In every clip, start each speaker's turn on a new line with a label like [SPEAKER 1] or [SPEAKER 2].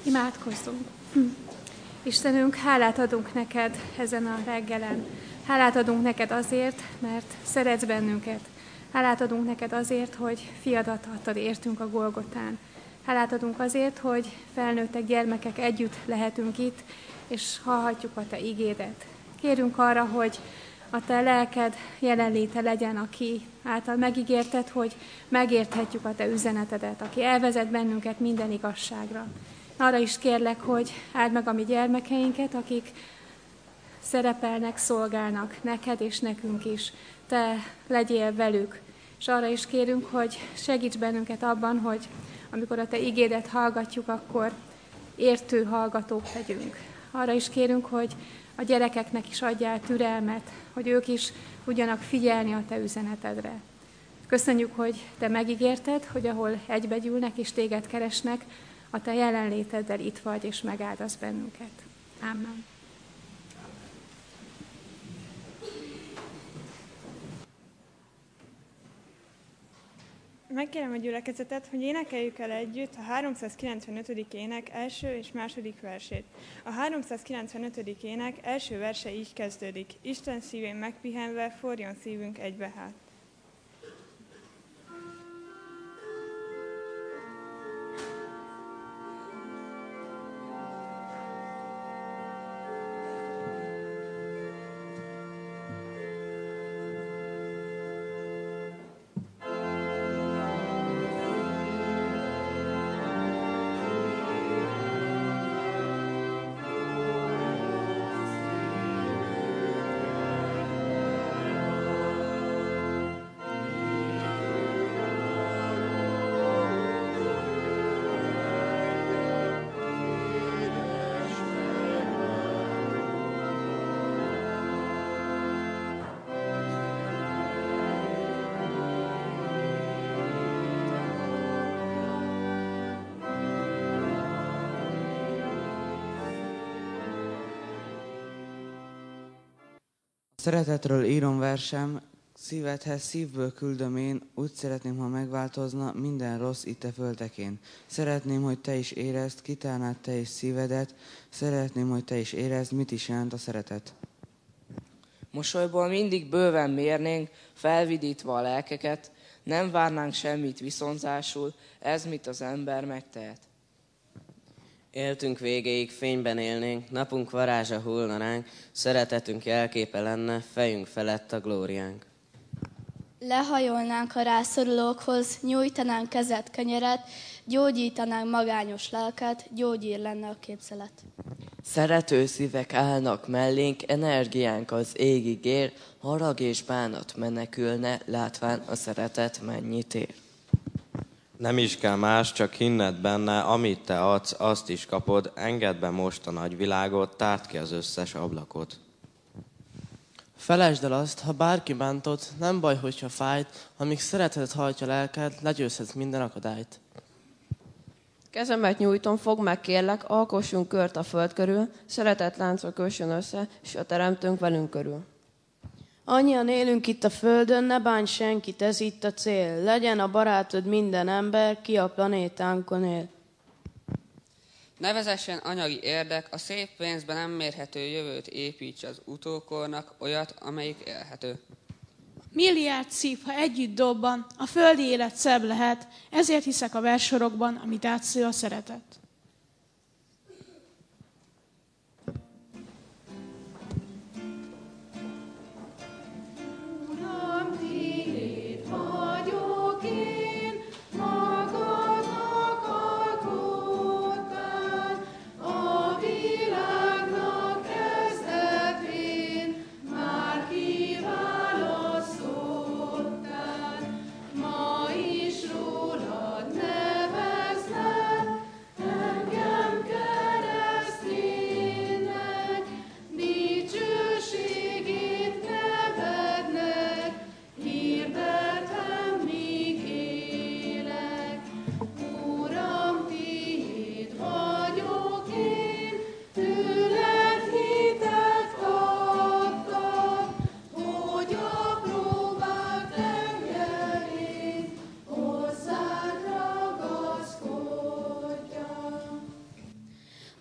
[SPEAKER 1] Imádkozzunk! Istenünk, hálát adunk neked ezen a reggelen. Hálát adunk neked azért, mert szeretsz bennünket. Hálát adunk neked azért, hogy fiadat adtad értünk a Golgotán. Hálát adunk azért, hogy felnőttek, gyermekek együtt lehetünk itt, és hallhatjuk a te igédet. Kérünk arra, hogy a te lelked jelenléte legyen, aki által megígérted, hogy megérthetjük a te üzenetedet, aki elvezet bennünket minden igazságra. Arra is kérlek, hogy áld meg a mi gyermekeinket, akik szerepelnek, szolgálnak neked és nekünk is. Te legyél velük. És arra is kérünk, hogy segíts bennünket abban, hogy amikor a te igédet hallgatjuk, akkor értő hallgatók legyünk. Arra is kérünk, hogy a gyerekeknek is adjál türelmet, hogy ők is tudjanak figyelni a te üzenetedre. Köszönjük, hogy te megígérted, hogy ahol egybegyűlnek és téged keresnek, a te jelenléteddel itt vagy, és megáldasz bennünket. Amen.
[SPEAKER 2] Megkérem a gyülekezetet, hogy énekeljük el együtt a 395. ének első és második versét. A 395. ének első verse így kezdődik. Isten szívén megpihenve, forjon szívünk egybe hát.
[SPEAKER 3] Szeretetről írom versem, szívedhez szívből küldöm én, úgy szeretném, ha megváltozna minden rossz itt a földekén. Szeretném, hogy te is érezd, kitálnád te is szívedet, szeretném, hogy te is érezd, mit is jelent a szeretet.
[SPEAKER 4] Mosolyból mindig bőven mérnénk, felvidítva a lelkeket, nem várnánk semmit viszonzásul, ez mit az ember megtehet.
[SPEAKER 5] Éltünk végéig, fényben élnénk, napunk varázsa hullna ránk, szeretetünk jelképe lenne, fejünk felett a glóriánk.
[SPEAKER 6] Lehajolnánk a rászorulókhoz, nyújtanánk kezet, kenyeret, gyógyítanánk magányos lelket, gyógyír lenne a képzelet.
[SPEAKER 7] Szerető szívek állnak mellénk, energiánk az égig ér, harag és bánat menekülne, látván a szeretet mennyit ér.
[SPEAKER 8] Nem is kell más, csak hinned benne, amit te adsz, azt is kapod, engedd be most a nagyvilágot, tárd ki az összes ablakot.
[SPEAKER 9] Felejtsd el azt, ha bárki bántott, nem baj, hogyha fájt, amíg szeretetet hajtja lelked, legyőzhetsz minden akadályt.
[SPEAKER 10] Kezemet nyújtom, fogd meg kérlek, alkossunk kört a föld körül, szeretet lánca kössön össze, és a teremtőnk velünk körül.
[SPEAKER 11] Annyian élünk itt a földön, ne bánj senkit, ez itt a cél. Legyen a barátod minden ember, ki a planétánkon él.
[SPEAKER 12] Ne vezessen anyagi érdek, a szép pénzben nem mérhető jövőt építs az utókornak, olyat, amelyik élhető.
[SPEAKER 13] Milliárd szív, ha együtt dobban, a földi élet szebb lehet, ezért hiszek a verssorokban, amit átsző a szeretet.
[SPEAKER 14] Ma is rólad nevezlek,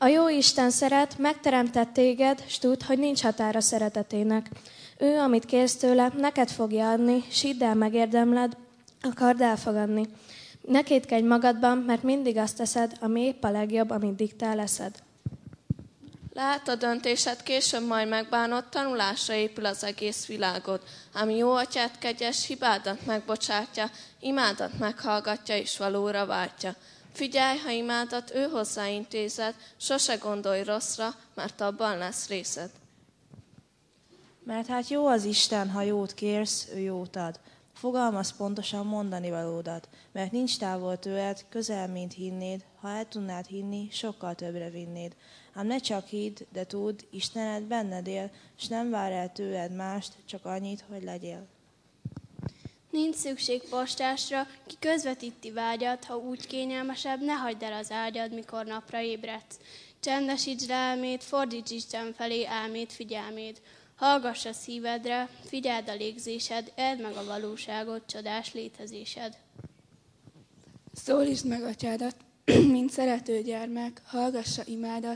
[SPEAKER 14] A jó Isten szeret, megteremtett téged, s tudd, hogy nincs határa szeretetének. Ő, amit kérsz tőle, neked fogja adni, s hidd el, megérdemled, akard elfogadni. Ne kétkedj magadban, mert mindig azt teszed, ami épp a legjobb, amit diktál eszed.
[SPEAKER 6] Lehet a döntésed később majd megbánod, tanulásra épül az egész világod. Ám jó atyád kegyes, hibádat megbocsátja, imádat meghallgatja és valóra váltja. Figyelj, ha imádat ő hozzáintézed, sose gondolj rosszra, mert abban lesz részed.
[SPEAKER 15] Mert hát jó az Isten, ha jót kérsz, ő jót ad. Fogalmaz pontosan mondani valódat, mert nincs távol tőled, közel, mint hinnéd, ha el tudnád hinni, sokkal többre vinnéd. Ám ne csak hidd, de tudd, Istened benned él, s nem vár el tőled mást, csak annyit, hogy legyél.
[SPEAKER 16] Nincs szükség postásra, ki közvetíti vágyat, ha úgy kényelmesebb, ne hagyd el az ágyad, mikor napra ébredsz. Csendesítsd le elméd, fordíts Isten felé elméd, figyelméd. Hallgass a szívedre, figyeld a légzésed, edd meg a valóságot, csodás létezésed.
[SPEAKER 17] Szólítsd meg atyádat, mint szerető gyermek, hallgassa imádat,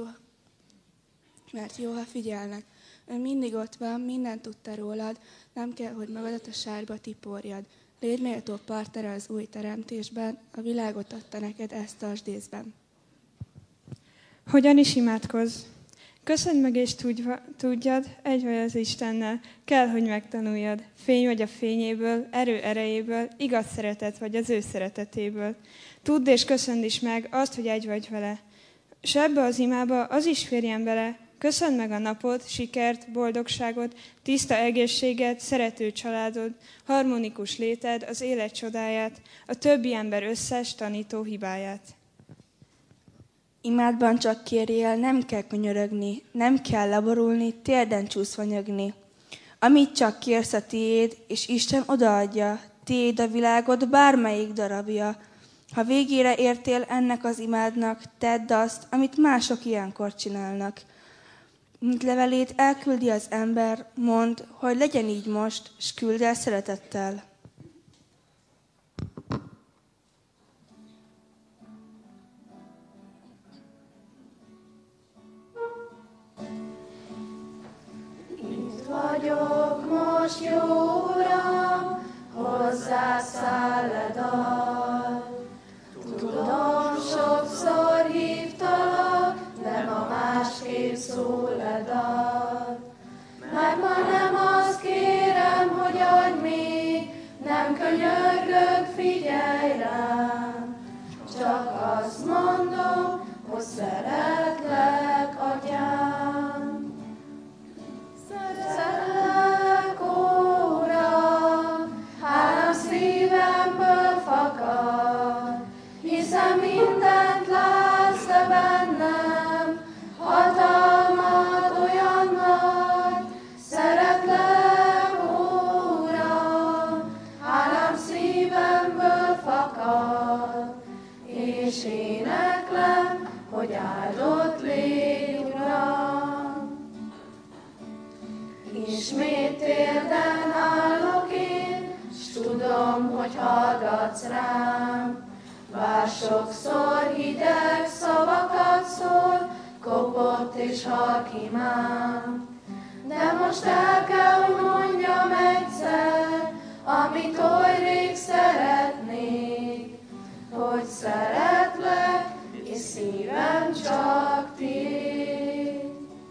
[SPEAKER 17] mert jó, ha figyelnek. Ő mindig ott van, mindent tud te rólad, nem kell, hogy magadat a sárba tiporjad. Légy méltó partnere az új teremtésben, a világot adta neked, ezt tartsd észben.
[SPEAKER 2] Hogyan is imádkozz? Köszönd meg és tudjad, egy vagy az Istennel, kell, hogy megtanuljad. Fény vagy a fényéből, erő erejéből, igaz szeretet vagy az ő szeretetéből. Tudd és köszönd is meg azt, hogy egy vagy vele. S ebbe az imába az is férjen bele. Köszönd meg a napot, sikert, boldogságot, tiszta egészséget, szerető családod, harmonikus léted, az élet csodáját, a többi ember összes tanító hibáját.
[SPEAKER 17] Imádban csak kérjél, nem kell könyörögni, nem kell leborulni, térden csúszva nyögni. Amit csak kérsz a tiéd, és Isten odaadja, tiéd a világod bármelyik darabja. Ha végére értél ennek az imádnak, tedd azt, amit mások ilyenkor csinálnak. Mint levelét elküldi az ember, mondd, hogy legyen így most, s küld el szeretettel.
[SPEAKER 18] Itt vagyok most, jó Uram, hozzád száll dal. Tudom, sokszor hívtalak, de ma másképp szól a dal. Mert ma nem azt kérem, hogy adj még, nem könyörgök, figyelj rám. Csak azt mondom, hogy szeretlek, atyám. Szeretlek, Uram, hálám szívemből fakad, hiszen mindent látsz te bennem, hatalmad olyan nagy. Szeretlek, Uram, hálám szívemből fakad, és éneklem, hogy áldott légy, Uram. Ismét térden állok én, s tudom, hogy hallgatsz rám. Bár sokszor hideg szavakat szól, kopott és halk imám. De most el kell, hogy mondjam egyszer, amit oly rég szeretnék, hogy szeretlek, és szívem csak tiéd.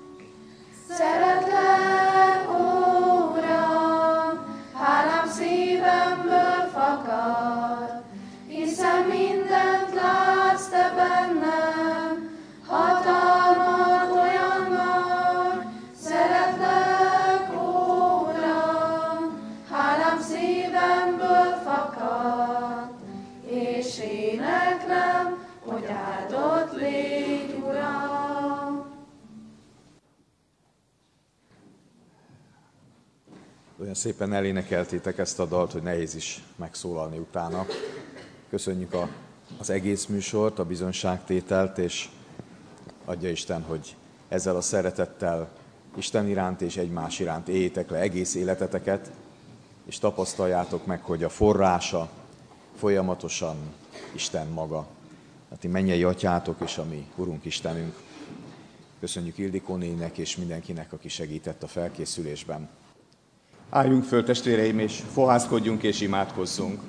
[SPEAKER 18] Szeretlek, Uram, hálám szívemből fakad, hiszen mindent látsz te bennem, hatalmad olyan nagy. Szeretlek, Uram, hálám szívemből fakad, és éneklem, hogy áldott légy, Uram.
[SPEAKER 19] Olyan szépen elénekeltétek ezt a dalt, hogy nehéz is megszólalni utána. Köszönjük az egész műsort, a bizonyságtételt, és adja Isten, hogy ezzel a szeretettel Isten iránt és egymás iránt éljétek le egész életeteket, és tapasztaljátok meg, hogy a forrása folyamatosan Isten maga. A ti mennyei atyátok és a mi Urunk Istenünk. Köszönjük Ildikó néninek és mindenkinek, aki segített a felkészülésben.
[SPEAKER 20] Álljunk föl, testvéreim, és fohászkodjunk és imádkozzunk.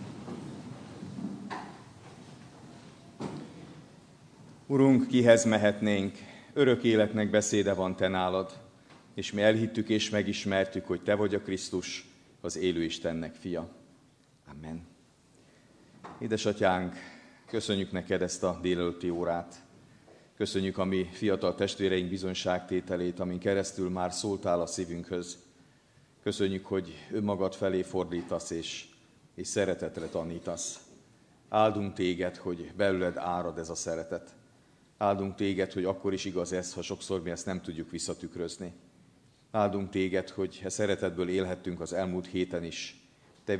[SPEAKER 20] Urunk, kihez mehetnénk? Örök életnek beszéde van te nálad, és mi elhittük és megismertük, hogy te vagy a Krisztus, az élő Istennek fia. Amen. Édesatyánk, köszönjük neked ezt a délelőtti órát. Köszönjük a mi fiatal testvéreink bizonyságtételét, amin keresztül már szóltál a szívünkhöz. Köszönjük, hogy önmagad felé fordítasz és szeretetre tanítasz. Áldunk téged, hogy belőled árad ez a szeretet. Áldunk téged, hogy akkor is igaz ez, ha sokszor mi ezt nem tudjuk visszatükrözni. Áldunk téged, hogy szeretetből élhettünk az elmúlt héten is. Te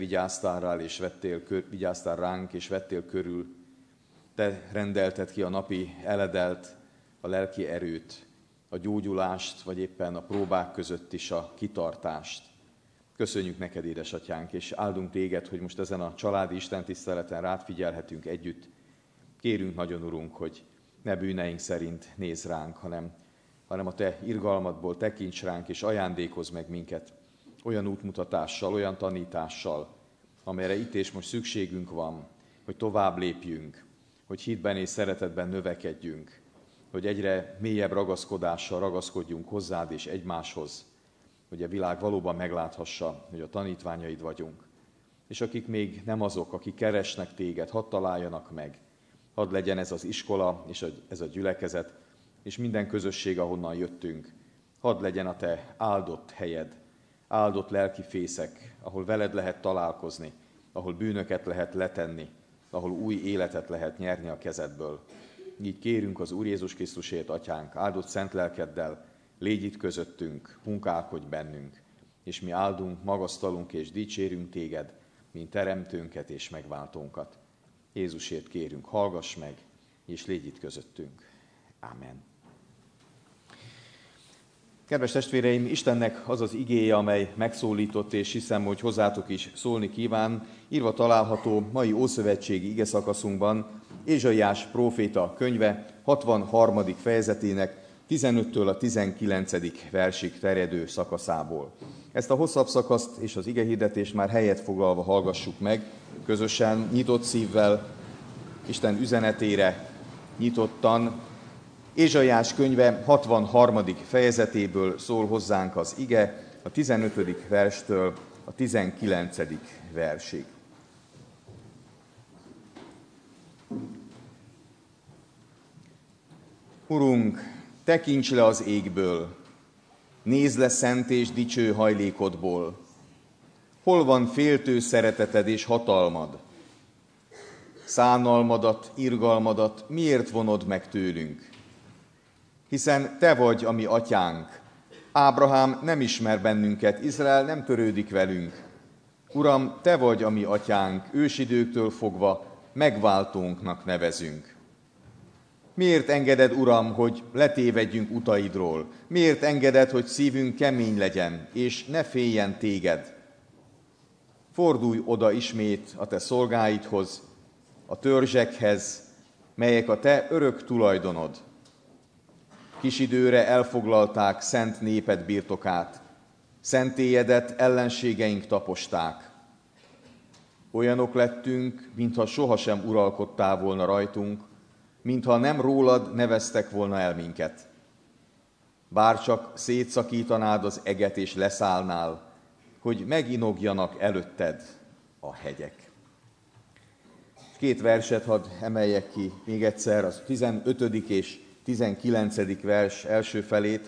[SPEAKER 20] vigyáztál ránk és vettél körül. Te rendelted ki a napi eledelt, a lelki erőt, a gyógyulást, vagy éppen a próbák között is a kitartást. Köszönjük neked, édesatyánk, és áldunk téged, hogy most ezen a családi istentiszteleten rád figyelhetünk együtt. Kérünk nagyon, Urunk, hogy ne bűneink szerint nézz ránk, hanem a te irgalmadból tekints ránk, és ajándékozz meg minket olyan útmutatással, olyan tanítással, amelyre itt és most szükségünk van, hogy tovább lépjünk, hogy hitben és szeretetben növekedjünk, hogy egyre mélyebb ragaszkodással ragaszkodjunk hozzád és egymáshoz, hogy a világ valóban megláthassa, hogy a tanítványaid vagyunk. És akik még nem azok, akik keresnek téged, hadd találjanak meg, hadd legyen ez az iskola és ez a gyülekezet, és minden közösség, ahonnan jöttünk, hadd legyen a te áldott helyed, áldott lelkifészek, ahol veled lehet találkozni, ahol bűnöket lehet letenni, ahol új életet lehet nyerni a kezedből. Így kérünk az Úr Jézus Krisztusért, Atyánk, áldott szent lelkeddel, légy itt közöttünk, munkálkodj bennünk, és mi áldunk, magasztalunk és dicsérünk téged, mint teremtőnket és megváltónkat. Jézusért kérünk, hallgass meg, és légy itt közöttünk. Ámen. Kedves testvéreim, Istennek az az igéje, amely megszólított, és hiszem, hogy hozzátok is szólni kíván, írva található mai ószövetségi igeszakaszunkban, Ézsaiás próféta könyve 63. fejezetének 15-től a 19. versig terjedő szakaszából. Ezt a hosszabb szakaszt és az igehirdetést már helyet foglalva hallgassuk meg, közösen, nyitott szívvel, Isten üzenetére nyitottan. Ézsaiás könyve 63. fejezetéből szól hozzánk az ige, a 15. verstől a 19. versig. Urunk, tekints le az égből, nézd le szent és dicső hajlékodból. Hol van féltő szereteted és hatalmad? Szánalmadat, irgalmadat miért vonod meg tőlünk? Hiszen te vagy a mi atyánk. Ábrahám nem ismer bennünket, Izrael nem törődik velünk. Uram, te vagy a mi atyánk, ősidőktől fogva megváltónknak nevezünk. Miért engeded, Uram, hogy letévedjünk utaidról? Miért engeded, hogy szívünk kemény legyen, és ne féljen téged? Fordulj oda ismét a te szolgáidhoz, a törzsekhez, melyek a te örök tulajdonod. Kis időre elfoglalták szent néped birtokát, szentélyedet ellenségeink taposták. Olyanok lettünk, mintha sohasem uralkodtál volna rajtunk, mintha nem rólad neveztek volna el minket. Bárcsak szétszakítanád az eget és leszállnál, hogy meginogjanak előtted a hegyek. 2 verset hadd emeljek ki még egyszer, az 15. és 19. vers első felét.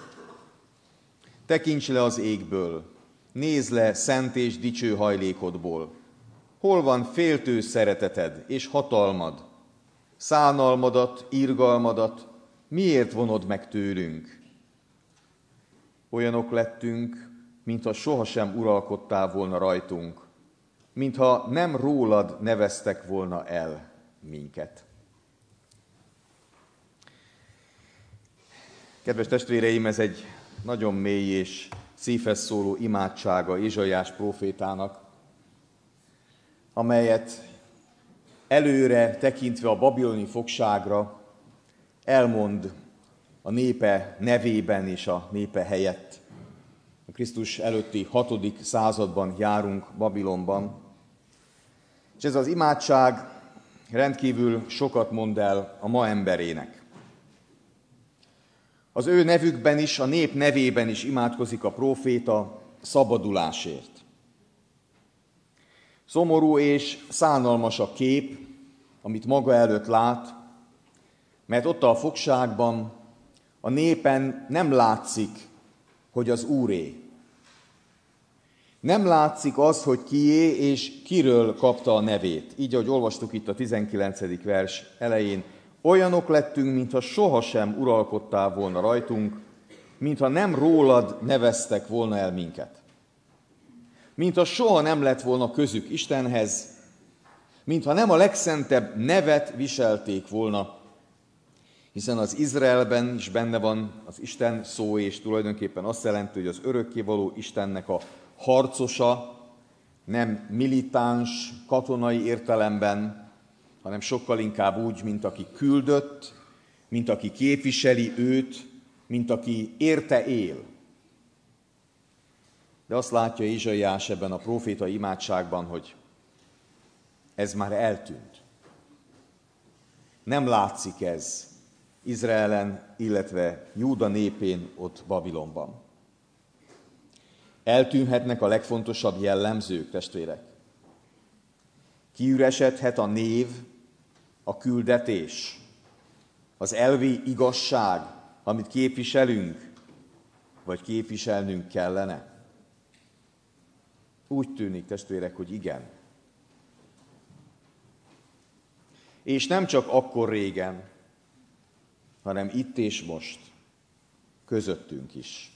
[SPEAKER 20] Tekints le az égből, nézd le szent és dicső hajlékodból. Hol van féltő szereteted és hatalmad? Szánalmadat, irgalmadat miért vonod meg tőlünk? Olyanok lettünk, mintha sohasem uralkodtál volna rajtunk, mintha nem rólad neveztek volna el minket. Kedves testvéreim, ez egy nagyon mély és szívhez szóló imádsága Ézsaiás prófétának, amelyet előre tekintve a babiloni fogságra elmond a népe nevében és a népe helyett. A Krisztus előtti 6. században járunk Babilonban, és ez az imádság rendkívül sokat mond el a ma emberének. Az ő nevükben is, a nép nevében is imádkozik a próféta szabadulásért. Szomorú és szánalmas a kép, amit maga előtt lát, mert ott a fogságban a népen nem látszik, hogy az Úré. Nem látszik az, hogy kié és kiről kapta a nevét. Így, ahogy olvastuk itt a 19. vers elején, olyanok lettünk, mintha sohasem uralkodtál volna rajtunk, mintha nem rólad neveztek volna el minket. Mintha soha nem lett volna közük Istenhez, mintha nem a legszentebb nevet viselték volna, hiszen az Izraelben is benne van az Isten szó, és tulajdonképpen azt jelenti, hogy az örökkévaló Istennek a harcosa, nem militáns, katonai értelemben, hanem sokkal inkább úgy, mint aki küldött, mint aki képviseli őt, mint aki érte él. De azt látja Ézsaiás ebben a prófétai imádságban, hogy ez már eltűnt. Nem látszik ez Izraelen, illetve Júda népén ott Babilonban. Eltűnhetnek a legfontosabb jellemzők, testvérek. Kiüresedhet a név, a küldetés, az elvi igazság, amit képviselünk, vagy képviselnünk kellene. Úgy tűnik, testvérek, hogy igen. És nem csak akkor régen, hanem itt és most, közöttünk is.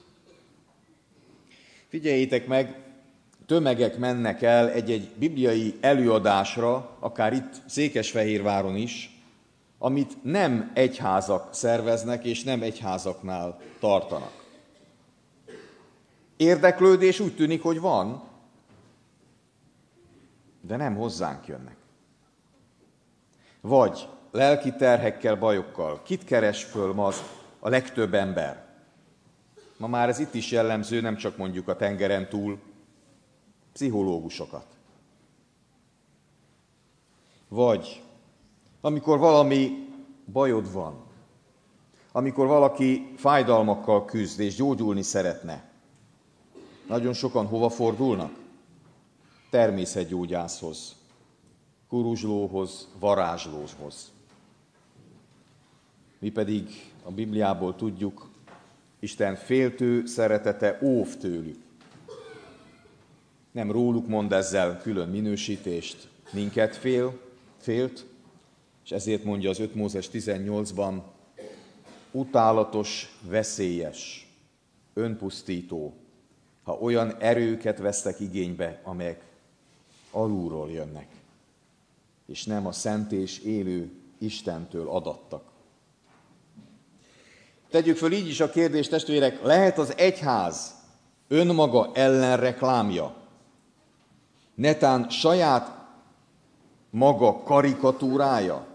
[SPEAKER 20] Figyeljétek meg, tömegek mennek el egy-egy bibliai előadásra, akár itt Székesfehérváron is, amit nem egyházak szerveznek, és nem egyházaknál tartanak. Érdeklődés úgy tűnik, hogy van, de nem hozzánk jönnek. Vagy lelki terhekkel, bajokkal. Kit keres föl ma a legtöbb ember? Ma már ez itt is jellemző, nem csak mondjuk a tengeren túl, pszichológusokat. Vagy amikor valami bajod van, amikor valaki fájdalmakkal küzd és gyógyulni szeretne, nagyon sokan hova fordulnak? Természetgyógyászhoz, kuruzslóhoz, varázslóhoz. Mi pedig a Bibliából tudjuk, Isten féltő szeretete óv tőlük. Nem róluk mond ezzel külön minősítést, minket félt, és ezért mondja az 5 Mózes 18-ban, utálatos, veszélyes, önpusztító, ha olyan erőket vesztek igénybe, amelyek alulról jönnek, és nem a szent és élő Istentől adattak. Tegyük föl így is a kérdést, testvérek, lehet az egyház önmaga ellen reklámja, netán saját maga karikatúrája?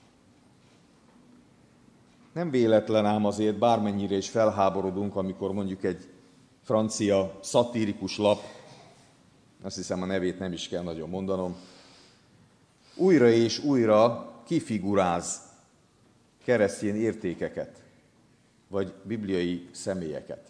[SPEAKER 20] Nem véletlen ám azért, bármennyire is felháborodunk, amikor mondjuk egy francia szatirikus lap, azt hiszem a nevét nem is kell nagyon mondanom, újra és újra kifiguráz keresztény értékeket, vagy bibliai személyeket.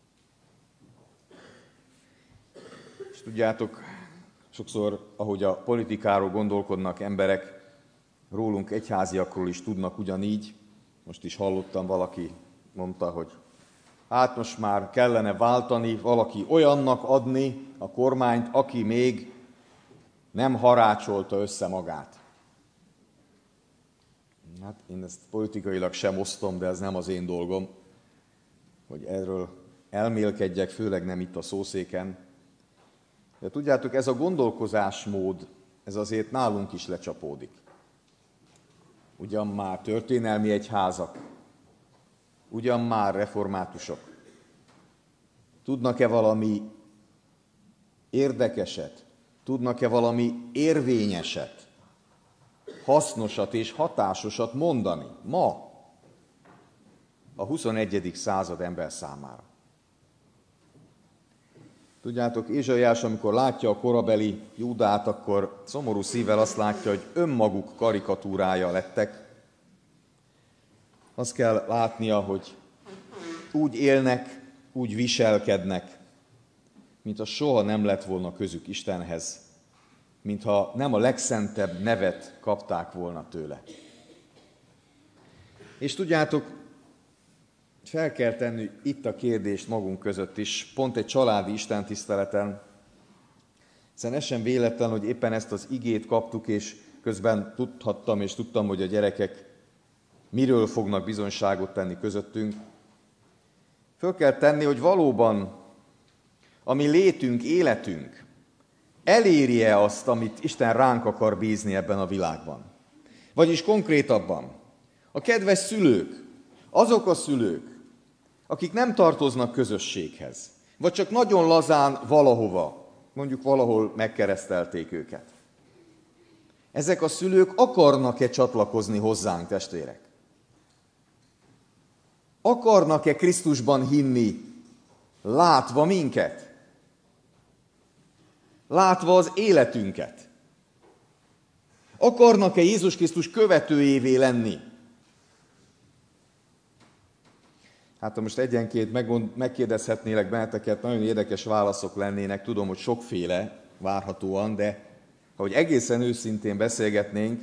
[SPEAKER 20] És tudjátok, sokszor, ahogy a politikáról gondolkodnak emberek, rólunk egyháziakról is tudnak ugyanígy. Most is hallottam, valaki mondta, hogy hát most már kellene váltani, valaki olyannak adni a kormányt, aki még nem harácsolta össze magát. Hát én ezt politikailag sem osztom, de ez nem az én dolgom, hogy erről elmélkedjek, főleg nem itt a szószéken. De tudjátok, ez a gondolkozásmód, ez azért nálunk is lecsapódik. Ugyan már történelmi egyházak, ugyan már reformátusok. Tudnak-e valami érdekeset? Tudnak-e valami érvényeset, hasznosat és hatásosat mondani ma? a 21. század ember számára. Tudjátok, Ézsaiás, amikor látja a korabeli Júdát, akkor szomorú szívvel azt látja, hogy önmaguk karikatúrája lettek. Azt kell látnia, hogy úgy élnek, úgy viselkednek, mintha soha nem lett volna közük Istenhez, mintha nem a legszentebb nevet kapták volna tőle. És tudjátok, fel kell tenni itt a kérdést magunk között is, pont egy családi istentiszteleten, hiszen ez sem véletlen, hogy éppen ezt az igét kaptuk, és közben tudtam, hogy a gyerekek miről fognak bizonyságot tenni közöttünk. Föl kell tenni, hogy valóban a mi létünk, életünk eléri-e azt, amit Isten ránk akar bízni ebben a világban. Vagyis konkrétabban, a kedves szülők, azok a szülők, akik nem tartoznak közösséghez, vagy csak nagyon lazán valahova, mondjuk valahol megkeresztelték őket. Ezek a szülők akarnak-e csatlakozni hozzánk, testvérek? Akarnak-e Krisztusban hinni, látva minket? Látva az életünket? Akarnak-e Jézus Krisztus követőjévé lenni? Hát ha most egyenként megkérdezhetnélek benneteket, nagyon érdekes válaszok lennének, tudom, hogy sokféle várhatóan, de ahogy egészen őszintén beszélgetnénk,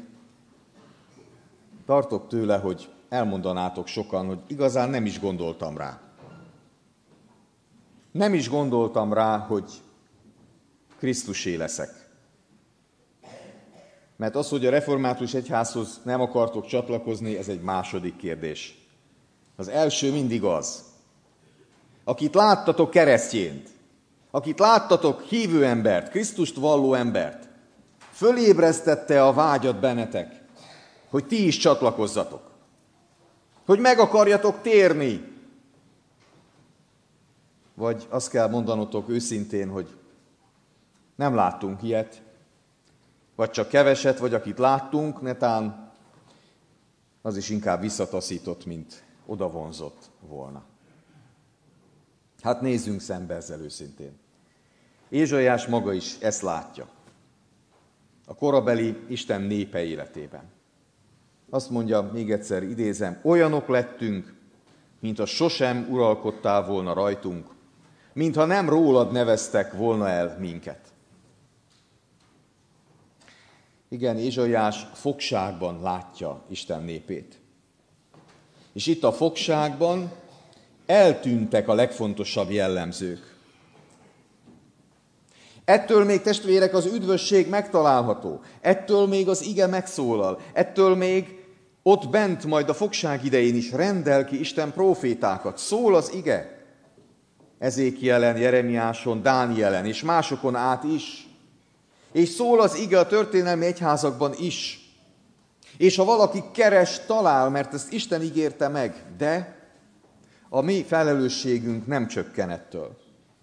[SPEAKER 20] tartok tőle, hogy elmondanátok sokan, hogy igazán nem is gondoltam rá. Nem is gondoltam rá, hogy Krisztusé leszek. Mert az, hogy a református egyházhoz nem akartok csatlakozni, ez egy második kérdés. Az első mindig az, akit láttatok keresztjént, akit láttatok hívő embert, Krisztust valló embert, fölébresztette a vágyat bennetek, hogy ti is csatlakozzatok, hogy meg akarjatok térni. Vagy azt kell mondanotok őszintén, hogy nem láttunk ilyet, vagy csak keveset, vagy akit láttunk, netán az is inkább visszataszított, mint odavonzott volna. Hát nézzünk szembe ezzel őszintén. Ézsaiás maga is ezt látja. A korabeli Isten népe életében. Azt mondja, még egyszer idézem, olyanok lettünk, mintha sosem uralkodtál volna rajtunk, mintha nem rólad neveztek volna el minket. Igen, Ézsaiás fogságban látja Isten népét. És itt a fogságban eltűntek a legfontosabb jellemzők. Ettől még, testvérek, az üdvösség megtalálható. Ettől még az ige megszólal. Ettől még ott bent majd a fogság idején is rendel ki Isten prófétákat. Szól az ige. Ezékielen, Jeremiáson, Dánielen és másokon át is. És szól az ige a történelmi egyházakban is. És ha valaki keres, talál, mert ezt Isten ígérte meg, de a mi felelősségünk nem csökken ettől.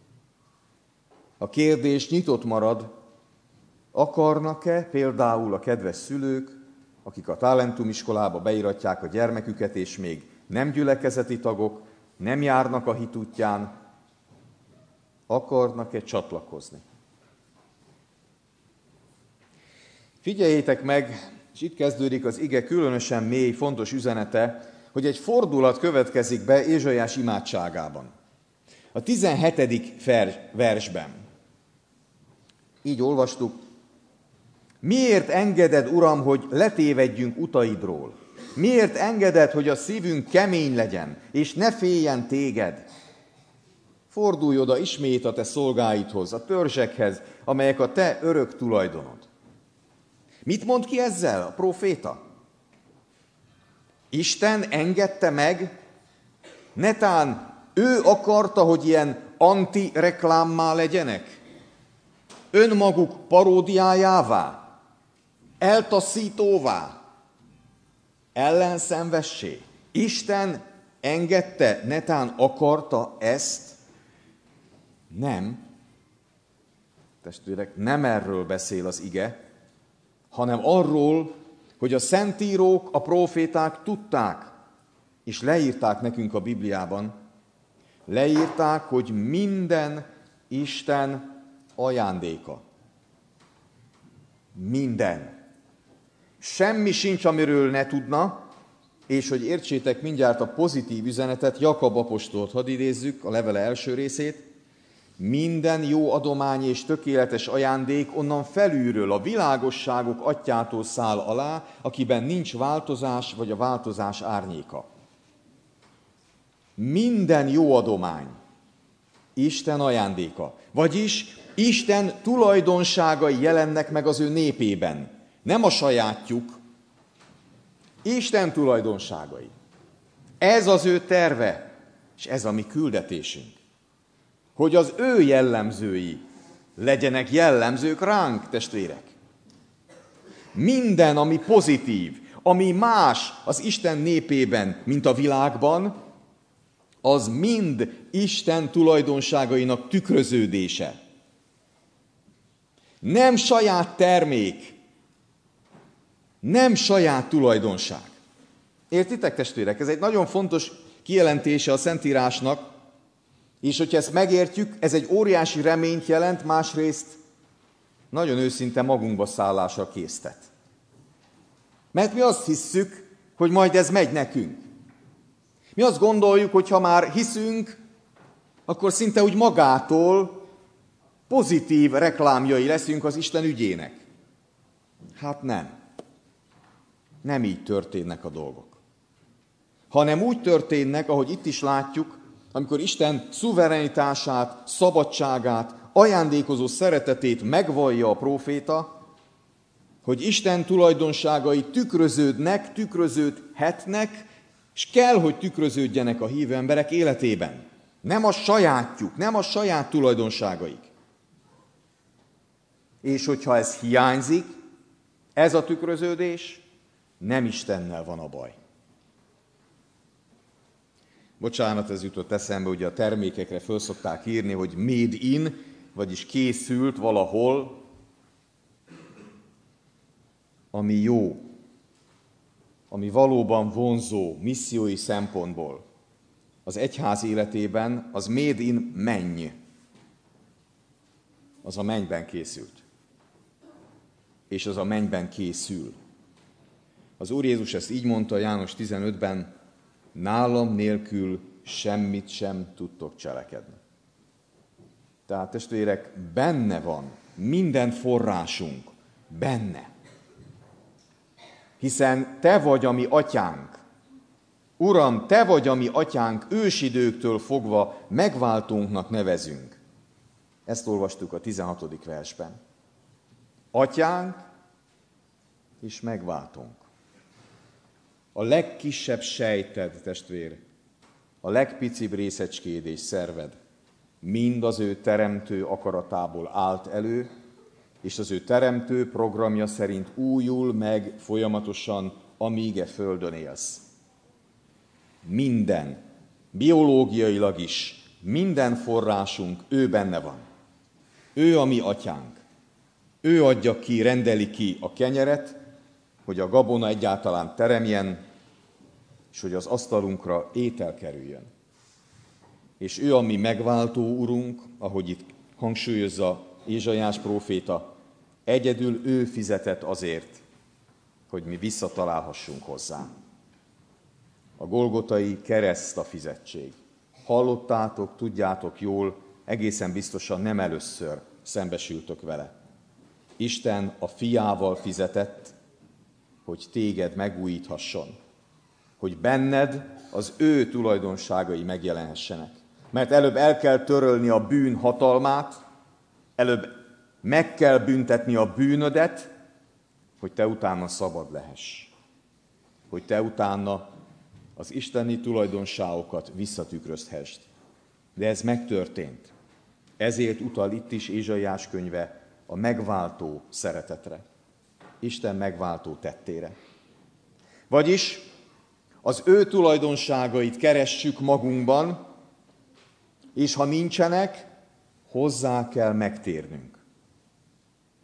[SPEAKER 20] A kérdés nyitott marad, akarnak-e például a kedves szülők, akik a Talentum iskolába beiratják a gyermeküket, és még nem gyülekezeti tagok, nem járnak a hit útján, akarnak-e csatlakozni? Figyeljétek meg, és itt kezdődik az ige különösen mély, fontos üzenete, hogy egy fordulat következik be Ézsaiás imádságában. A 17. versben. Így olvastuk. Miért engeded, Uram, hogy letévedjünk utaidról? Miért engeded, hogy a szívünk kemény legyen, és ne féljen téged? Fordulj oda ismét a te szolgáidhoz, a törzsekhez, amelyek a te örök tulajdonod. Mit mond ki ezzel a próféta? Isten engedte meg, netán ő akarta, hogy ilyen anti-reklámmá legyenek? Önmaguk paródiájává? Eltaszítóvá? Ellenszenvessé? Isten engedte, netán akarta ezt? Nem. Testvérek, nem erről beszél az ige, hanem arról, hogy a szentírók, a próféták tudták, És leírták nekünk a Bibliában, leírták, hogy minden Isten ajándéka. Minden. Semmi sincs, amiről ne tudna, és hogy értsétek mindjárt a pozitív üzenetet, Jakab apostolt hadd idézzük, a levele első részét. Minden jó adomány és tökéletes ajándék onnan felülről, a világosságok atyától száll alá, akiben nincs változás vagy a változás árnyéka. Minden jó adomány Isten ajándéka, vagyis Isten tulajdonságai jelennek meg az ő népében. Nem a sajátjuk, Isten tulajdonságai. Ez az ő terve, és ez a mi küldetésünk. Hogy az ő jellemzői legyenek jellemzők ránk, testvérek. Minden, ami pozitív, ami más az Isten népében, mint a világban, az mind Isten tulajdonságainak tükröződése. Nem saját termék, nem saját tulajdonság. Értitek, testvérek? Ez egy nagyon fontos kijelentése a Szentírásnak, és hogyha ezt megértjük, ez egy óriási reményt jelent, másrészt nagyon őszinte magunkba szállásra késztet. Mert mi azt hisszük, hogy majd ez megy nekünk. Mi azt gondoljuk, hogy ha már hiszünk, akkor szinte úgy magától pozitív reklámjai leszünk az Isten ügyének. Hát nem. Nem így történnek a dolgok. Hanem úgy történnek, ahogy itt is látjuk, amikor Isten szuverenitását, szabadságát, ajándékozó szeretetét megvallja a próféta, hogy Isten tulajdonságai tükröződnek, tükröződhetnek, és kell, hogy tükröződjenek a hívő emberek életében. Nem a sajátjuk, nem a saját tulajdonságaik. És hogyha ez hiányzik, ez a tükröződés, nem Istennel van a baj. Bocsánat, ez jutott eszembe, ugye a termékekre föl szokták írni, hogy made in, vagyis készült valahol, ami jó, ami valóban vonzó, missziói szempontból. Az egyház életében az made in menny. Az a mennyben készült. És az a mennyben készül. Az Úr Jézus ezt így mondta János 15-ben, nálam nélkül semmit sem tudtok cselekedni. Tehát testvérek, benne van minden forrásunk, benne. Hiszen te vagy a mi atyánk. Uram, te vagy a mi atyánk, ősidőktől fogva megváltónknak nevezünk. Ezt olvastuk a 16. versben. Atyánk és megváltónk. A legkisebb sejted, testvér, a legpicibb részecskéd és szerved mind az ő teremtő akaratából állt elő, és az ő teremtő programja szerint újul meg folyamatosan, amíg e földön élsz. Minden, biológiailag is, minden forrásunk ő benne van. Ő a mi atyánk. Ő adja ki, rendeli ki a kenyeret, hogy a gabona egyáltalán teremjen, és hogy az asztalunkra étel kerüljön. És ő a mi megváltó urunk, ahogy itt hangsúlyozza Ézsaiás próféta, egyedül ő fizetett azért, hogy mi visszatalálhassunk hozzá. A golgotai kereszt a fizetség. Hallottátok, tudjátok jól, egészen biztosan nem először szembesültök vele. Isten a fiával fizetett, hogy téged megújíthasson, hogy benned az ő tulajdonságai megjelenhessenek. Mert előbb el kell törölni a bűn hatalmát, előbb meg kell büntetni a bűnödet, hogy te utána szabad lehess. Hogy te utána az isteni tulajdonságokat visszatükrözhessd. De ez megtörtént. Ezért utal itt is Ézsaiás könyve a megváltó szeretetre. Isten megváltó tettére. Vagyis az ő tulajdonságait keressük magunkban, és ha nincsenek, hozzá kell megtérnünk.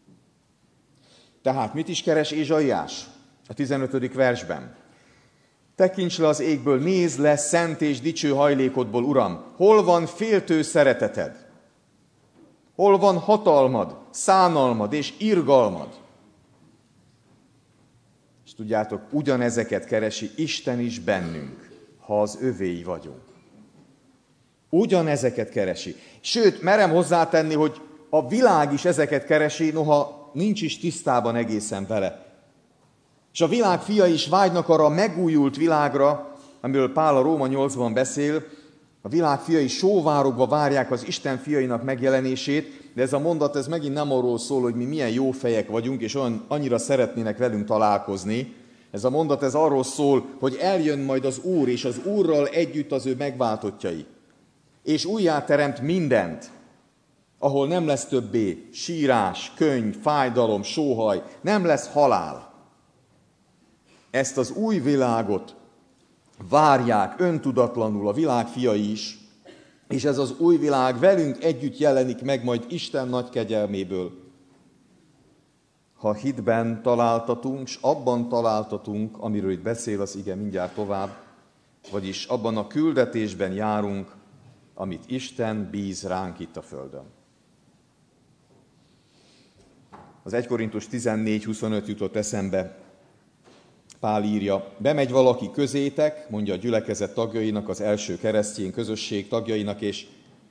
[SPEAKER 20] Tehát mit is keres Ézsaiás a 15. versben? Tekints le az égből, nézd le szent és dicső hajlékodból, Uram. Hol van féltő szereteted? Hol van hatalmad, szánalmad és irgalmad? És tudjátok, ugyanezeket keresi Isten is bennünk, ha az övéi vagyunk. Ugyanezeket keresi. Sőt, merem hozzátenni, hogy a világ is ezeket keresi, noha nincs is tisztában egészen vele. És a világ fiai is vágynak arra a megújult világra, amiről Pál a Róma 8-ban beszél. A világ fiai sóvárogva várják az Isten fiainak megjelenését, de ez a mondat ez megint nem arról szól, hogy mi milyen jó fejek vagyunk, és annyira szeretnének velünk találkozni. Ez a mondat ez arról szól, hogy eljön majd az Úr, és az Úrral együtt az ő megváltottjai. És újjáteremt mindent, ahol nem lesz többé sírás, könny, fájdalom, sóhaj, nem lesz halál. Ezt az új világot várják öntudatlanul a világ fiai is, és ez az új világ velünk együtt jelenik meg majd Isten nagy kegyelméből. Ha hitben találtatunk, s abban találtatunk, amiről itt beszél az ige mindjárt tovább, vagyis abban a küldetésben járunk, amit Isten bíz ránk itt a földön. Az 1 Korintus 14:25 jutott eszembe. Pál írja, bemegy valaki közétek, mondja a gyülekezet tagjainak, az első keresztény közösség tagjainak, és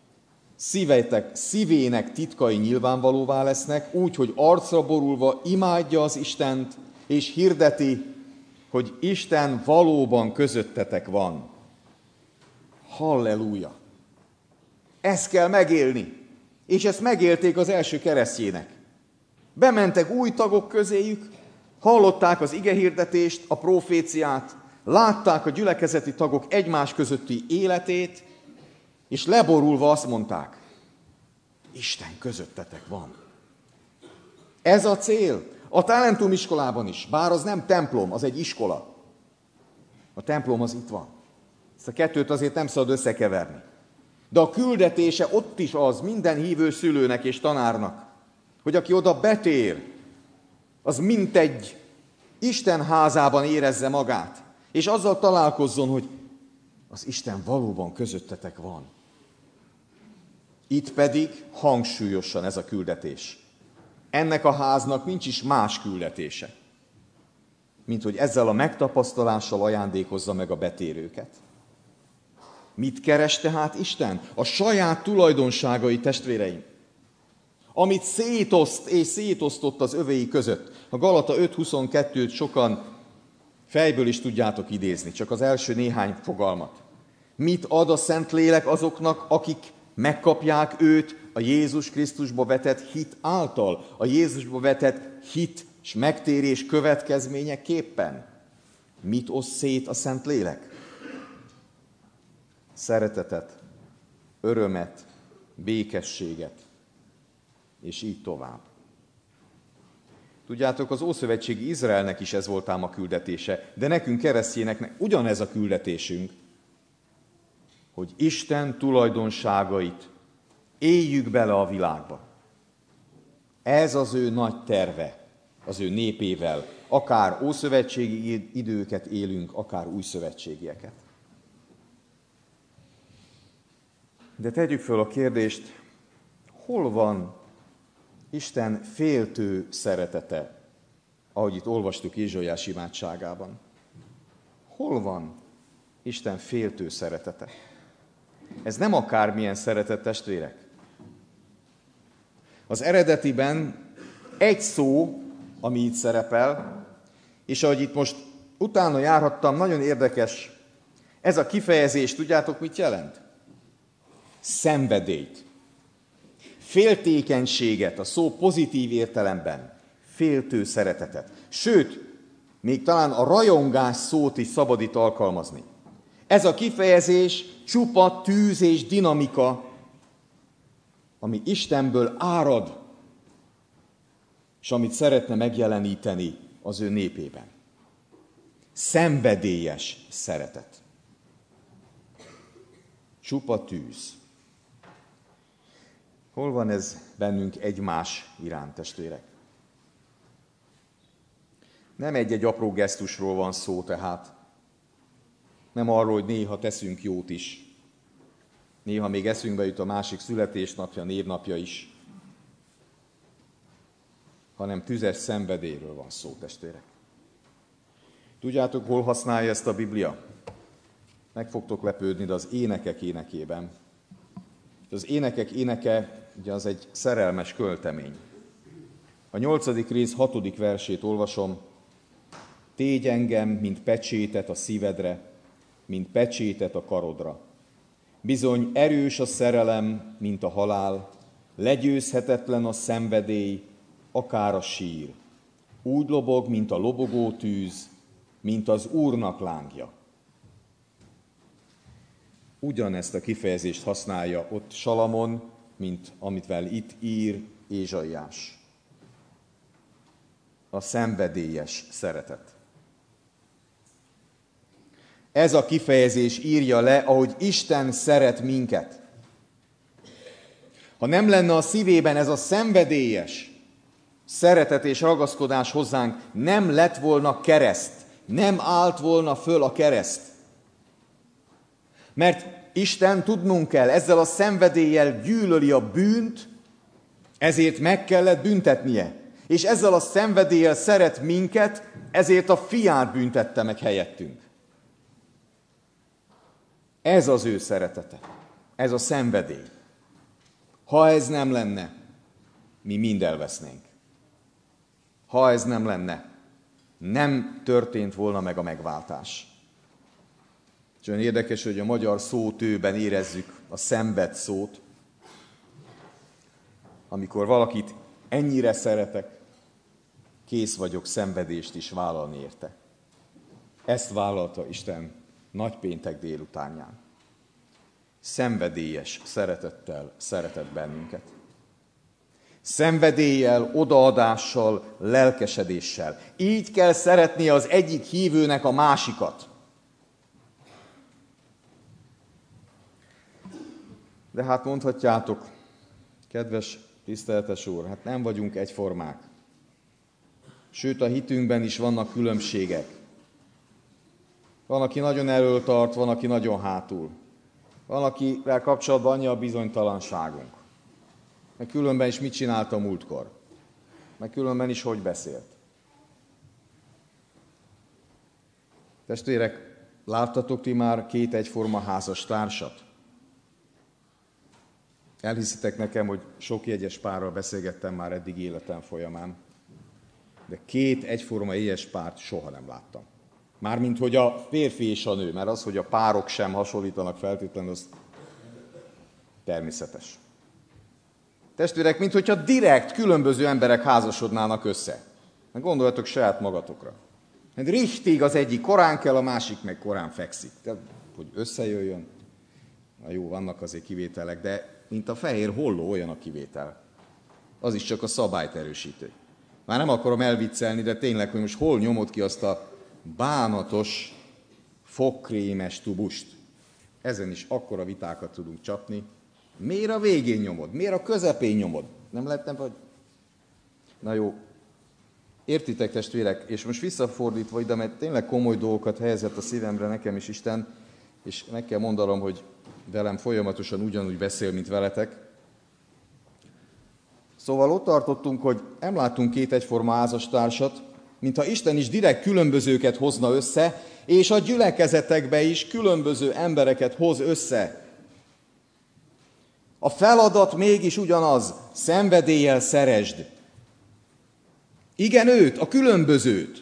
[SPEAKER 20] szívének titkai nyilvánvalóvá lesznek, úgy, hogy arcra borulva imádja az Istent, és hirdeti, hogy Isten valóban közöttetek van. Halleluja! Ezt kell megélni, és ezt megélték az első keresztjének. Bementek új tagok közéjük, hallották az igehirdetést, a proféciát, látták a gyülekezeti tagok egymás közötti életét, és leborulva azt mondták, Isten közöttetek van. Ez a cél. A Talentum iskolában is, bár az nem templom, az egy iskola. A templom az itt van. Ezt a kettőt azért nem szabad összekeverni. De a küldetése ott is az minden hívő szülőnek és tanárnak, hogy aki oda betér, az mintegy Isten házában érezze magát, és azzal találkozzon, hogy az Isten valóban közöttetek van. Itt pedig hangsúlyosan ez a küldetés. Ennek a háznak nincs is más küldetése, mint hogy ezzel a megtapasztalással ajándékozza meg a betérőket. Mit keres tehát Isten? A saját tulajdonságai, testvéreim. Amit szétoszt és szétosztott az övéi között. A Galata 5.22-t sokan fejből is tudjátok idézni, csak az első néhány fogalmat. Mit ad a Szentlélek azoknak, akik megkapják őt a Jézus Krisztusba vetett hit által? A Jézusba vetett hit és megtérés következményeképpen. Mit oszt szét a Szentlélek? Szeretetet, örömet, békességet, és így tovább. Tudjátok, az Ószövetségi Izraelnek is ez volt ám a küldetése, de nekünk keresztényeknek ugyanez a küldetésünk, hogy Isten tulajdonságait éljük bele a világba. Ez az ő nagy terve, az ő népével, akár ószövetségi időket élünk, akár újszövetségieket. De tegyük föl a kérdést, hol van Isten féltő szeretete, ahogy itt olvastuk Ézsaiás imádságában? Hol van Isten féltő szeretete? Ez nem akármilyen szeretet, testvérek. Az eredetiben egy szó, ami itt szerepel, és ahogy itt most utána járhattam, nagyon érdekes, ez a kifejezés, tudjátok mit jelent? Szenvedélyt. Féltékenységet, a szó pozitív értelemben, féltő szeretetet. Sőt, még talán a rajongás szót is szabad itt alkalmazni. Ez a kifejezés csupa tűz és dinamika, ami Istenből árad, és amit szeretne megjeleníteni az ő népében. Szenvedélyes szeretet. Csupa tűz. Hol van ez bennünk egymás iránt, testvérek? Nem egy-egy apró gesztusról van szó tehát, Nem arról, hogy néha teszünk jót is. Néha még eszünkbe jut a másik születésnapja, névnapja is. Hanem tüzes szenvedélyről van szó, testvérek. Tudjátok, hol használja ezt a Biblia? Meg fogtok lepődni, de az Énekek énekében. Az Énekek éneke, ugye az egy szerelmes költemény. A 8. rész 6. versét olvasom. Tégy engem, mint pecsétet a szívedre, mint pecsétet a karodra. Bizony erős a szerelem, mint a halál, legyőzhetetlen a szenvedély, akár a sír. Úgy lobog, mint a lobogó tűz, mint az Úrnak lángja. Ugyanezt a kifejezést használja ott Salamon, mint amitvel itt ír Ézsaiás. A szenvedélyes szeretet. Ez a kifejezés írja le, ahogy Isten szeret minket. Ha nem lenne a szívében ez a szenvedélyes szeretet és ragaszkodás hozzánk, nem lett volna kereszt, nem állt volna föl a kereszt. Mert Isten, tudnunk kell, ezzel a szenvedéllyel gyűlöli a bűnt, ezért meg kellett büntetnie. És ezzel a szenvedéllyel szeret minket, ezért a fiát büntette meg helyettünk. Ez az ő szeretete, ez a szenvedély. Ha ez nem lenne, mi mind elvesznénk. Ha ez nem lenne, nem történt volna meg a megváltás. És olyan érdekes, hogy a magyar szótőben érezzük a szenved szót. Amikor valakit ennyire szeretek, kész vagyok szenvedést is vállalni érte. Ezt vállalta Isten nagypéntek délutánján. Szenvedélyes szeretettel szeretett bennünket. Szenvedéllyel, odaadással, lelkesedéssel. Így kell szeretnie az egyik hívőnek a másikat. De hát mondhatjátok, kedves, tiszteletes úr, hát nem vagyunk egyformák. Sőt, a hitünkben is vannak különbségek. Van, aki nagyon elől tart, van, aki nagyon hátul. Van, akivel kapcsolatban annyi a bizonytalanságunk. Meg különben is mit csinált a múltkor. Meg különben is hogy beszélt. Testvérek, láttatok ti már két egyforma házastársat? Elhiszitek nekem, hogy sok jegyes párral beszélgettem már eddig életem folyamán. De két egyforma éhes párt soha nem láttam. Mármint, hogy a férfi és a nő, mert az, hogy a párok sem hasonlítanak feltétlenül, az természetes. Testvérek, mint hogyha direkt különböző emberek házasodnának össze. Gondoljatok saját magatokra. Hát richtig az egyik korán kell, a másik meg korán fekszik. Tehát, hogy összejöjjön, na jó, vannak azért kivételek, de mint a fehér holló olyan a kivétel. Az is csak a szabályt erősítő. Már nem akarom elviccelni, de tényleg, hogy most hol nyomod ki azt a bánatos, fogkrémes tubust. Ezen is akkora vitákat tudunk csapni. Miért a végén nyomod? Miért a közepén nyomod? Nem lehetne, vagy... Na jó, értitek, testvérek, és most visszafordítva ide, mert tényleg komoly dolgokat helyezett a szívemre nekem is Isten, és meg kell mondanom, hogy velem folyamatosan ugyanúgy beszél, mint veletek. Szóval ott tartottunk, hogy nem látunk két egyforma házastársat, mintha Isten is direkt különbözőket hozna össze, és a gyülekezetekbe is különböző embereket hoz össze. A feladat mégis ugyanaz, szenvedéllyel szeresd. Igen, őt, a különbözőt.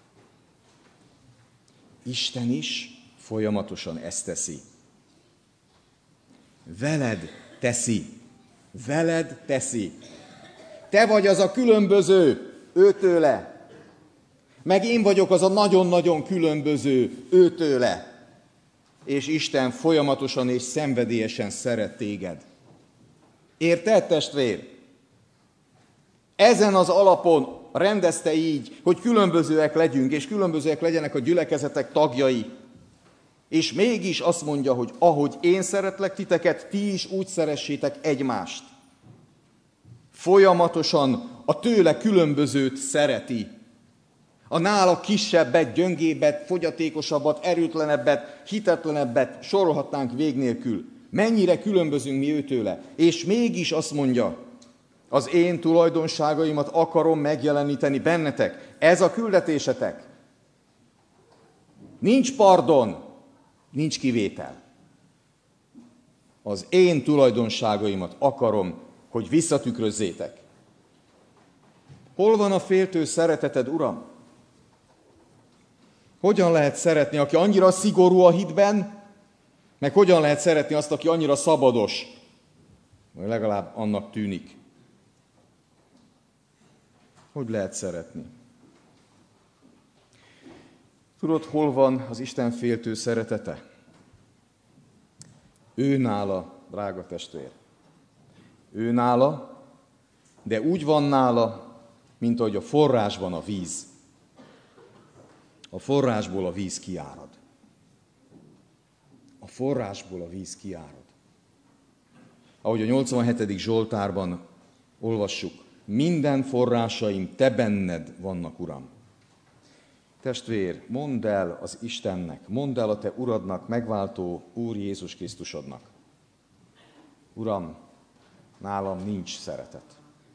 [SPEAKER 20] Isten is folyamatosan ezt teszi. Veled teszi. Veled teszi. Te vagy az a különböző, őtőle. Meg én vagyok az a nagyon-nagyon különböző, őtőle. És Isten folyamatosan és szenvedélyesen szeret téged. Érted, testvér? Ezen az alapon rendezte így, hogy különbözőek legyünk, és különbözőek legyenek a gyülekezetek tagjai. És mégis azt mondja, hogy ahogy én szeretlek titeket, ti is úgy szeressétek egymást. Folyamatosan a tőle különbözőt szereti. A nála kisebbet, gyöngébbet, fogyatékosabbat, erőtlenebbet, hitetlenebbet sorolhatnánk vég nélkül. Mennyire különbözünk mi őtőle. És mégis azt mondja, az én tulajdonságaimat akarom megjeleníteni bennetek. Ez a küldetésetek. Nincs pardon, nincs kivétel. Az én tulajdonságaimat akarom, hogy visszatükrözzétek. Hol van a féltő szereteted, Uram? Hogyan lehet szeretni, aki annyira szigorú a hitben, meg hogyan lehet szeretni azt, aki annyira szabados, vagy legalább annak tűnik? Hogy lehet szeretni? Tudod, hol van az Isten féltő szeretete? Ő nála, drága testvér. Ő nála, de úgy van nála, mint ahogy a forrásban a víz. A forrásból a víz kiárad. A forrásból a víz kiárad. Ahogy a 87. Zsoltárban olvassuk, minden forrásaim te benned vannak, Uram. Testvér, mondd el az Istennek, mondd el a te Uradnak, megváltó Úr Jézus Krisztusodnak. Uram, nálam nincs szeretet.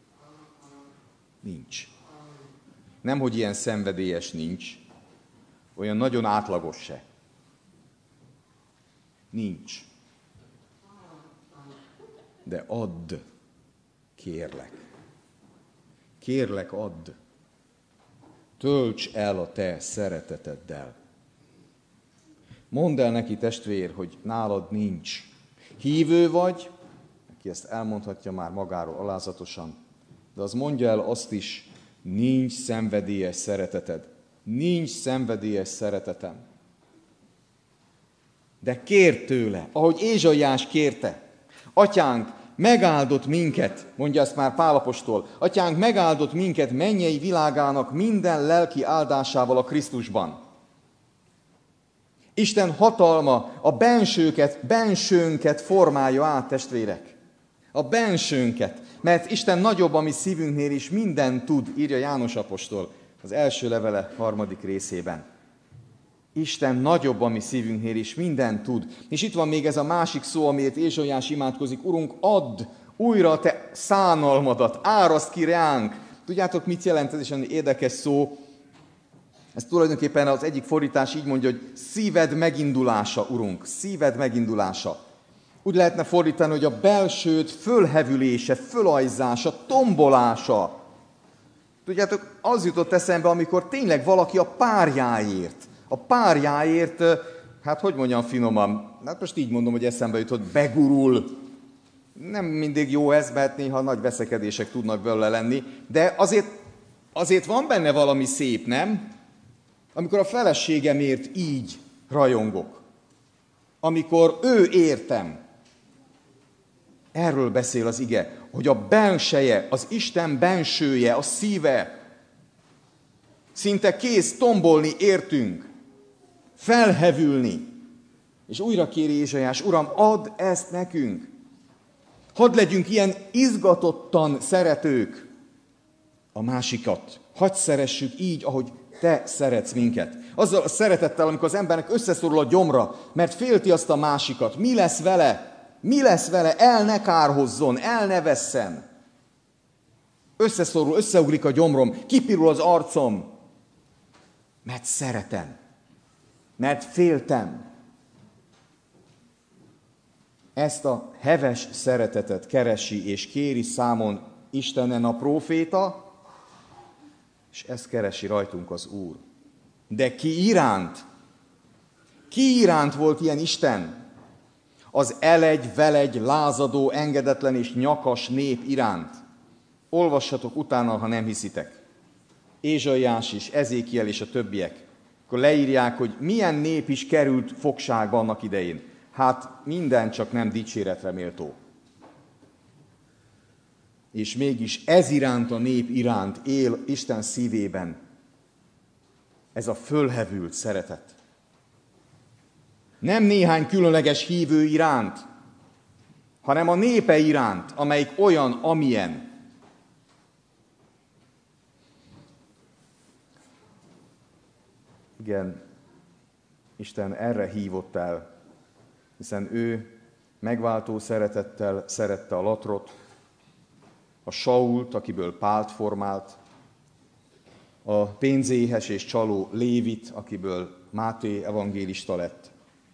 [SPEAKER 20] Nincs. Nemhogy ilyen szenvedélyes nincs, olyan nagyon átlagos se. Nincs. De add, kérlek. Kérlek, add. Tölts el a te szereteteddel. Mondd el neki, testvér, hogy nálad nincs. Hívő vagy, aki ezt elmondhatja már magáról alázatosan, de az mondja el azt is, nincs szenvedélyes szereteted. Nincs szenvedélyes szeretetem. De kér tőle, ahogy Ézsaiás kérte. Atyánk, megáldott minket, mondja ezt már Pál apostol, Atyánk megáldott minket mennyei világának minden lelki áldásával a Krisztusban. Isten hatalma a bensőnket formálja át, testvérek. A bensőnket. Mert Isten nagyobb a mi szívünknél is, mindent tud, írja János apostol az első levele 3. részében. Isten nagyobb a mi szívünknél is, mindent tud. És itt van még ez a másik szó, amiért Ézsaiás imádkozik. Urunk, add újra a te szánalmadat, áraszt ki ránk. Tudjátok, mit jelent ez is egy érdekes szó? Ez tulajdonképpen az egyik fordítás így mondja, hogy szíved megindulása, Urunk, szíved megindulása. Úgy lehetne fordítani, hogy a belsőd fölhevülése, fölajzása, tombolása. Tudjátok, az jutott eszembe, amikor tényleg valaki a párjáért, hát hogy mondjam finoman, hát most így mondom, hogy eszembe jutott, begurul. Nem mindig jó ez, mert néha nagy veszekedések tudnak belőle lenni, de azért van benne valami szép, nem? Amikor a feleségemért így rajongok. Amikor ő értem. Erről beszél az ige, hogy a belseje, az Isten bensője, a szíve szinte kész tombolni értünk, felhevülni. És újra kéri Ézsaiás, Uram, add ezt nekünk. Hadd legyünk ilyen izgatottan szeretők a másikat. Hadd szeressük így, ahogy te szeretsz minket. Azzal a szeretettel, amikor az embernek összeszorul a gyomra, mert félti azt a másikat. Mi lesz vele? Mi lesz vele? El ne kárhozzon, el ne vesszen. Összeszorul, összeugrik a gyomrom, kipirul az arcom. Mert szeretem. Mert féltem. Ezt a heves szeretetet keresi és kéri számon Istenen a próféta, és ezt keresi rajtunk az Úr. De ki iránt? Ki iránt volt ilyen Isten? Az elegy-velegy, lázadó, engedetlen és nyakas nép iránt. Olvassatok utána, ha nem hiszitek. Ézsaiás is, Ezékiel és a többiek. Akkor leírják, hogy milyen nép is került fogságba annak idején. Hát minden csak nem dicséretre méltó. És mégis ez iránt a nép iránt él Isten szívében. Ez a fölhevült szeretet. Nem néhány különleges hívő iránt, hanem a népe iránt, amelyik olyan, amilyen. Igen, Isten erre hívott el, hiszen ő megváltó szeretettel szerette a Latrot, a Sault, akiből Pált formált, a pénzéhes és csaló Lévit, akiből Máté evangélista lett.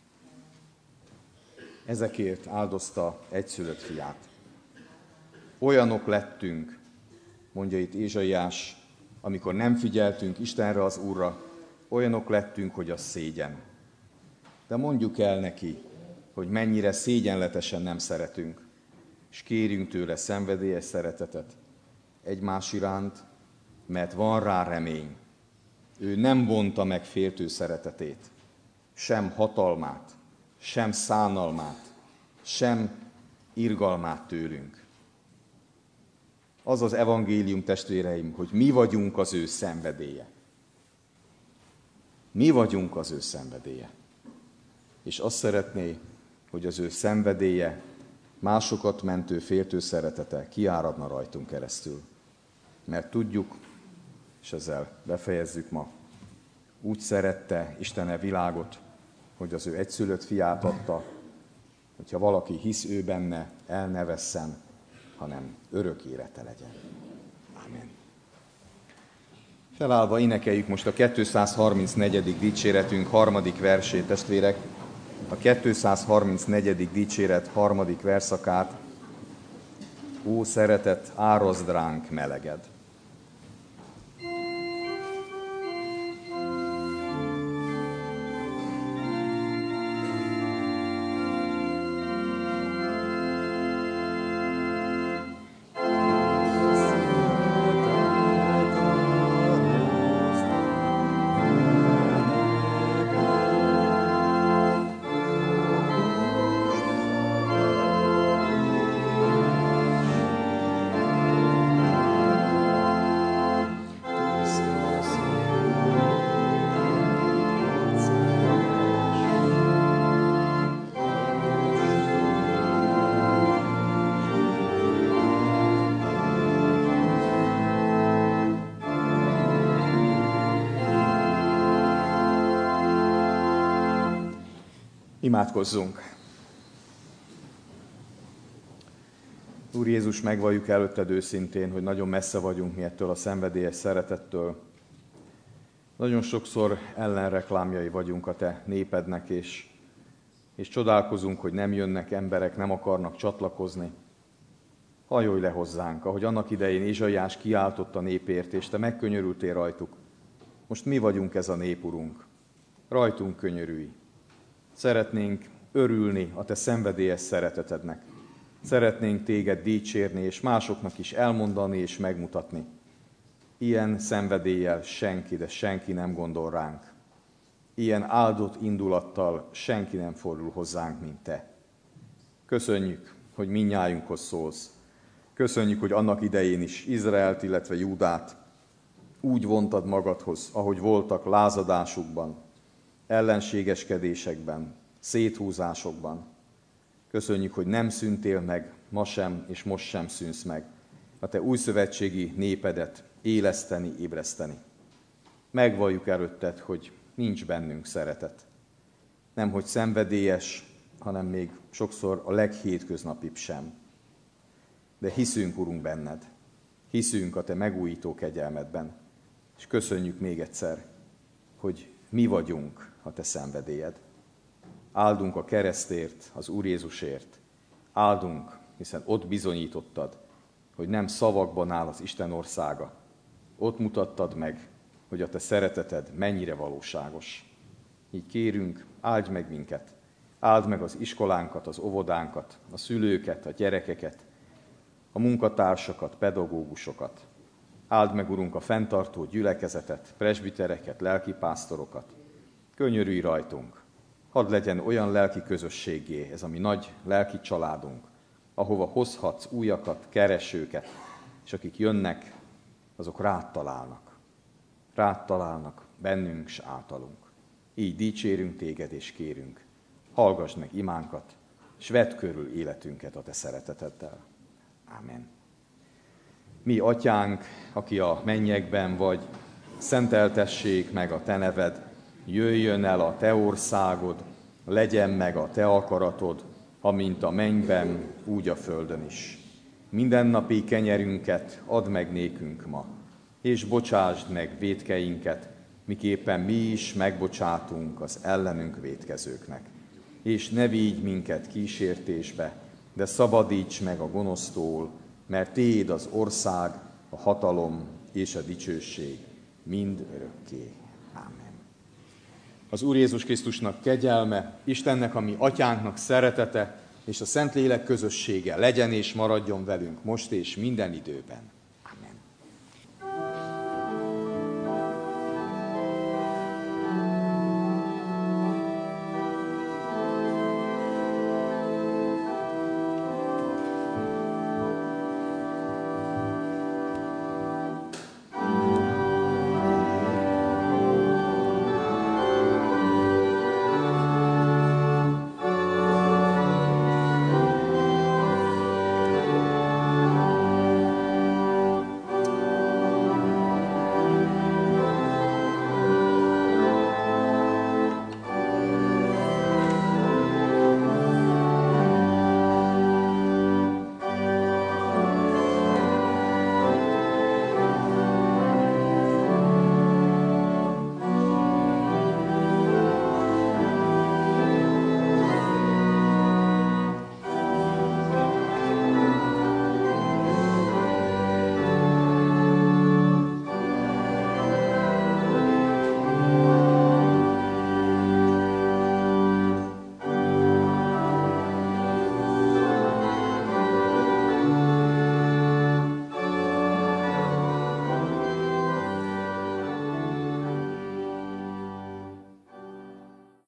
[SPEAKER 20] Ezekért áldozta egyszülött fiát. Olyanok lettünk, mondja itt Ézsaiás, amikor nem figyeltünk Istenre, az Úrra, olyanok lettünk, hogy az szégyen. De mondjuk el neki, hogy mennyire szégyenletesen nem szeretünk, és kérjünk tőle szenvedélyes szeretetet egymás iránt, mert van rá remény. Ő nem vonta meg féltő szeretetét, sem hatalmát, sem szánalmát, sem irgalmát tőlünk. Az az evangélium, testvéreim, hogy mi vagyunk az ő szenvedélye. Mi vagyunk az ő szenvedélye. És azt szeretné, hogy az ő szenvedélye, másokat mentő, féltő szeretete kiáradna rajtunk keresztül. Mert tudjuk, és ezzel befejezzük ma, úgy szerette Isten a világot, hogy az ő egyszülött fiát adta, hogyha valaki hisz ő benne, el ne vesszen, hanem örök élete legyen. Amen. Felállva énekeljük most a 234. dicséretünk 3. versét, testvérek. A 234. dicséret 3. verszakát. Ó, szeretet, áraszd ránk meleged! Imádkozzunk! Úr Jézus, megvalljuk előtted őszintén, hogy nagyon messze vagyunk mi ettől a szenvedélyes szeretettől. Nagyon sokszor ellenreklámjai vagyunk a te népednek, és csodálkozunk, hogy nem jönnek emberek, nem akarnak csatlakozni. Hajolj le hozzánk, ahogy annak idején Ézsaiás kiáltott a népért, és te megkönyörültél rajtuk. Most mi vagyunk ez a nép, Urunk. Rajtunk könyörülj. Szeretnénk örülni a te szenvedélyes szeretetednek. Szeretnénk téged dicsérni, és másoknak is elmondani és megmutatni. Ilyen szenvedéllyel senki, de senki nem gondol ránk. Ilyen áldott indulattal senki nem fordul hozzánk, mint te. Köszönjük, hogy mindnyájunkhoz szólsz. Köszönjük, hogy annak idején is Izraelt, illetve Júdát úgy vontad magadhoz, ahogy voltak lázadásukban, ellenségeskedésekben, széthúzásokban. Köszönjük, hogy nem szűntél meg, ma sem, és most sem szűnsz meg. A te újszövetségi népedet éleszteni, ébreszteni. Megvalljuk előtted, hogy nincs bennünk szeretet. Nem, hogy szenvedélyes, hanem még sokszor a leghétköznapibb sem. De hiszünk, Urunk, benned. Hiszünk a te megújító kegyelmedben. És köszönjük még egyszer, hogy mi vagyunk a te szenvedélyed. Áldunk a keresztért, az Úr Jézusért. Áldunk, hiszen ott bizonyítottad, hogy nem szavakban áll az Isten országa. Ott mutattad meg, hogy a te szereteted mennyire valóságos. Így kérünk, áldj meg minket. Áld meg az iskolánkat, az óvodánkat, a szülőket, a gyerekeket, a munkatársakat, pedagógusokat. Áld meg, Urunk, a fenntartó gyülekezetet, presbitereket, lelkipásztorokat. Könyörülj rajtunk. Hadd legyen olyan lelki közösségé ez a mi nagy lelki családunk, ahova hozhatsz újakat, keresőket, és akik jönnek, azok rád találnak. Rád találnak, bennünk s általunk. Így dicsérünk téged és kérünk. Hallgass meg imánkat, s vedd körül életünket a te szereteteddel. Ámen. Mi, Atyánk, aki a mennyekben vagy, szenteltessék meg a te neved, Jöjjön el a te országod, legyen meg a te akaratod, amint a mennyben, úgy a földön is. Mindennapi kenyerünket add meg nékünk ma, és bocsásd meg vétkeinket, miképpen mi is megbocsátunk az ellenünk vétkezőknek. És ne vigy minket kísértésbe, de szabadíts meg a gonosztól, mert tiéd az ország, a hatalom és a dicsőség mind örökké. Ámen. Az Úr Jézus Krisztusnak kegyelme, Istennek, a mi atyánknak szeretete, és a Szentlélek közössége legyen és maradjon velünk most és minden időben.